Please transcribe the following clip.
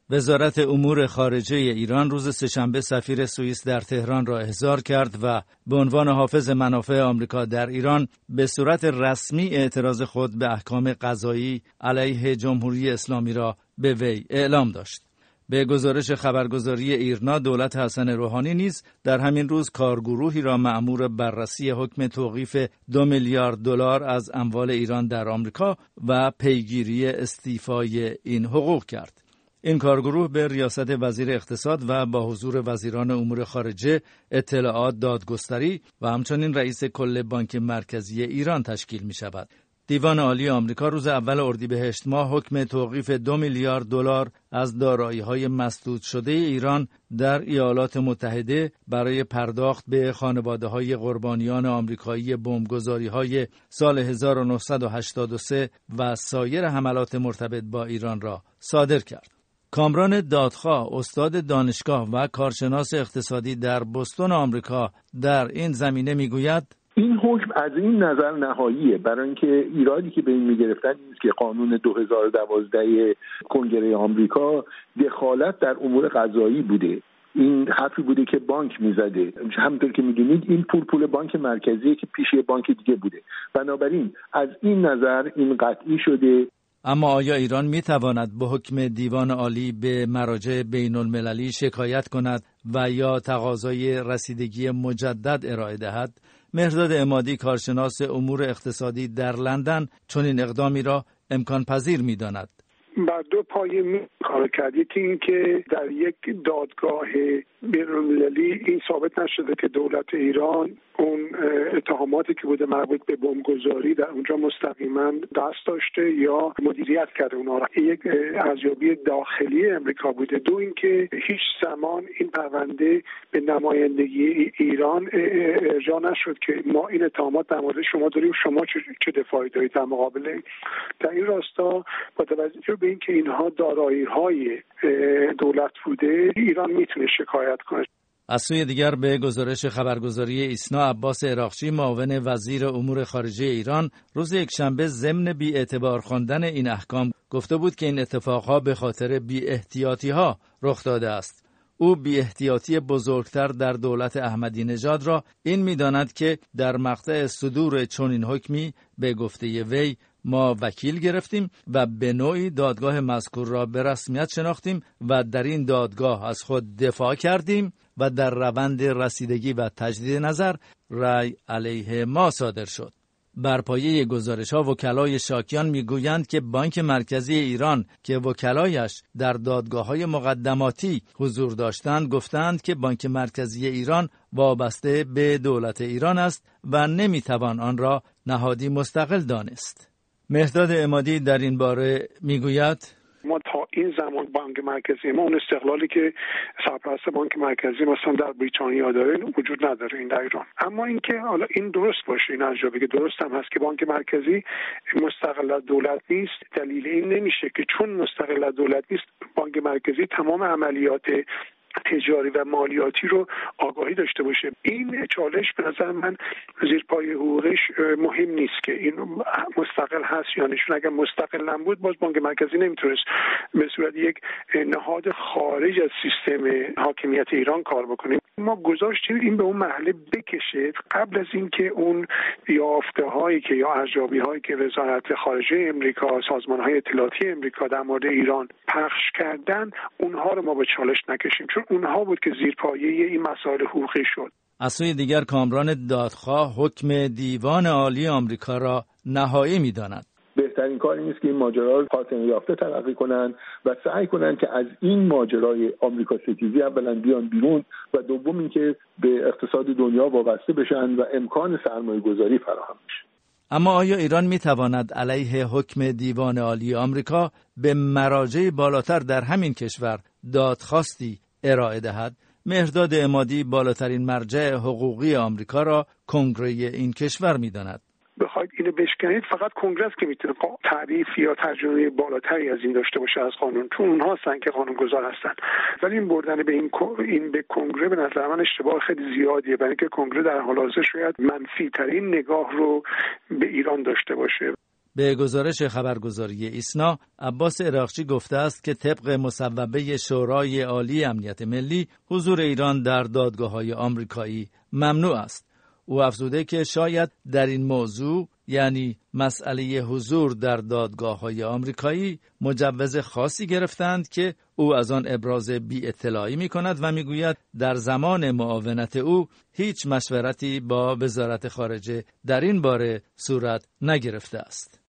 وزارت امور خارجه ایران روز سه‌شنبه سفیر سوئیس در تهران را احضار کرد و به عنوان حافظ منافع آمریکا در ایران به صورت رسمی اعتراض خود به احکام قضایی علیه جمهوری اسلامی را به وی اعلام داشت. به گزارش خبرگزاری ایرنا، دولت حسن روحانی نیز در همین روز کارگروهی را مأمور بررسی حکم توقیف 2 میلیارد دلار از اموال ایران در آمریکا و پیگیری استیفای این حقوق کرد. این کارگروه به ریاست وزیر اقتصاد و با حضور وزیران امور خارجه، اطلاعات، دادگستری و همچنین رئیس کل بانک مرکزی ایران تشکیل می شود. دیوان عالی آمریکا روز اول اردیبهشت ماه حکم توقیف 2 میلیارد دلار از دارایی‌های مسدود شده ایران در ایالات متحده برای پرداخت به خانواده‌های قربانیان آمریکایی بمبگذاری‌های سال 1983 و سایر حملات مرتبط با ایران را صادر کرد. کامران دادخواه، استاد دانشگاه و کارشناس اقتصادی در بوستون آمریکا، در این زمینه میگوید: این حکم از این نظر نهاییه، برای اینکه ایرادی که به این میگرفتن نیست که قانون 2012 کنگره آمریکا دخالت در امور قضایی بوده. این حرفی بوده که بانک میزده. همونطور که میدونید این پول بانک مرکزیه که پیش بانک دیگه بوده. بنابراین از این نظر این قطعی شده. اما آیا ایران میتواند به حکم دیوان عالی به مراجع بین المللی شکایت کند و یا تقاضای رسیدگی مجدد ارائه دهد؟ مهرداد عمادی، کارشناس امور اقتصادی در لندن، چنین اقدامی را امکان پذیر می‌داند. بر دو پایه کار کرد. یکی این که در یک دادگاه بین‌المللی این ثابت نشده که دولت ایران اون اتهاماتی که بوده مربوط به بمبگذاری در اونجا مستقیما دست داشته یا مدیریت کرده اونا را. یک ارزیابی داخلی امریکا بوده. دو اینکه هیچ زمان این پرونده به نمایندگی ایران ارجاع نشد که ما این اتهامات در مورد شما داریم، شما چه دفاعی دارید در مقابل. در این راستا با توجه به اینکه اینها دارایی‌های دولت بوده، ایران میتونه شکایت کنه. از سوی دیگر به گزارش خبرگزاری ایسنا، عباس عراقچی، معاون وزیر امور خارجه ایران، روز یکشنبه ضمن بی‌اعتبار خواندن این احکام گفته بود که این اتفاقها به خاطر بی‌احتیاطی‌ها رخ داده است. او بی‌احتیاطی بزرگتر در دولت احمدی نژاد را این می‌داند که در مقطع صدور چنین حکمی به گفته وی ما وکیل گرفتیم و به نوعی دادگاه مذکور را به رسمیت شناختیم و در این دادگاه از خود دفاع کردیم و در روند رسیدگی و تجدید نظر رأی علیه ما صادر شد. بر پایه گزارش‌ها وکلای شاکیان میگویند که بانک مرکزی ایران که وکلایش در دادگاه‌های مقدماتی حضور داشتند گفتند که بانک مرکزی ایران وابسته به دولت ایران است و نمیتوان آن را نهادی مستقل دانست. مهرداد عمادی در این باره میگوید: ما تا این زمان بانک مرکزی ما اون استقلالی که سرپرست بانک مرکزی مثلا در بریتانیا داره وجود نداره این در ایران. اما اینکه حالا این درست باشه، این ارزیابی که درست هم هست که بانک مرکزی مستقل از دولت نیست، دلیل این نمیشه که چون مستقل از دولت نیست بانک مرکزی تمام عملیات تجاری و مالیاتی رو آگاهی داشته باشه. این چالش به نظر من زیر پای حقوقش مهم نیست که این مستقل هست یا نشون. اگر مستقل نبود باز بانک مرکزی نمیتونست به صورت یک نهاد خارج از سیستم حاکمیت ایران کار بکنه. ما گذاشتیم این به اون مرحله بکشه قبل از اینکه اون یافته‌هایی که یا ارزیابی‌هایی که وزارت خارجه امریکا، سازمان‌های اطلاعاتی امریکا در مورد ایران پخش کردن، اونها رو ما به چالش نکشیم، چون اونها بود که زیرپایه این مسائل حقوقی شد. از سوی دیگر کامران دادخواه حکم دیوان عالی آمریکا را نهایی می‌داند. بهترین کار این است که این ماجرا رو خاتمه یافته تلقی کنن و سعی کنن که از این ماجرای آمریکا ستیزی اولا بیان بیرون و دوم اینکه به اقتصاد دنیا وابسته بشن و امکان سرمایه گذاری فراهم بشه. اما آیا ایران میتواند علیه حکم دیوان عالی آمریکا به مراجع بالاتر در همین کشور دادخواستی ارائه دهد؟ مهرداد عمادی، بالاترین مرجع حقوقی آمریکا را کنگره این کشور میداند. بخواید اینو بشکنید فقط کنگره که میتونه تعریف یا ترجمه بالاتری از این داشته باشه از قانون، چون اونها هستن که قانونگذار هستن. ولی این بردن به این به کنگره به نظر من اشتباه خیلی زیادیه، برای اینکه کنگره در حال حاضر شاید منفی ترین نگاه رو به ایران داشته باشه. به گزارش خبرگزاری ایسنا، عباس عراقچی گفته است که طبق مصوبه شورای عالی امنیت ملی، حضور ایران در دادگاه‌های آمریکایی ممنوع است. او افزوده که شاید در این موضوع، یعنی مسئله حضور در دادگاه‌های آمریکایی، مجوز خاصی گرفتند که او از آن ابراز بی اطلاعی می کند و می گوید در زمان معاونت او هیچ مشورتی با وزارت خارجه در این باره صورت نگرفته است.